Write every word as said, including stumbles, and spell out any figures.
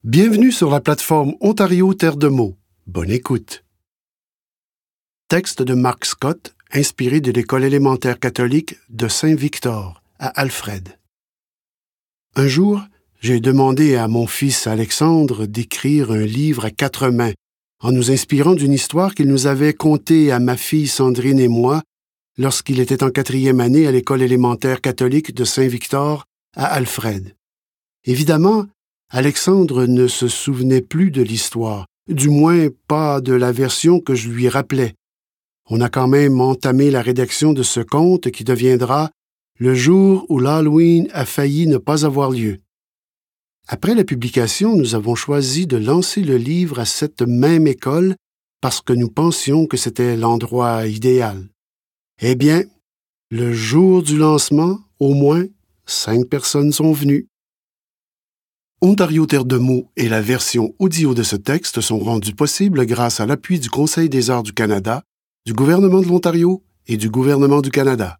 Bienvenue sur la plateforme Ontario Terre de mots. Bonne écoute. Texte de Mark Scott, inspiré de l'école élémentaire catholique de Saint-Victor, à Alfred. Un jour, j'ai demandé à mon fils Alexandre d'écrire un livre à quatre mains, en nous inspirant d'une histoire qu'il nous avait contée à ma fille Sandrine et moi lorsqu'il était en quatrième année à l'école élémentaire catholique de Saint-Victor, à Alfred. Évidemment, Alexandre ne se souvenait plus de l'histoire, du moins pas de la version que je lui rappelais. On a quand même entamé la rédaction de ce conte qui deviendra « Le jour où l'Halloween a failli ne pas avoir lieu ». Après la publication, nous avons choisi de lancer le livre à cette même école parce que nous pensions que c'était l'endroit idéal. Eh bien, le jour du lancement, au moins, cinq personnes sont venues. Ontario Terre de mots et la version audio de ce texte sont rendus possibles grâce à l'appui du Conseil des arts du Canada, du gouvernement de l'Ontario et du gouvernement du Canada.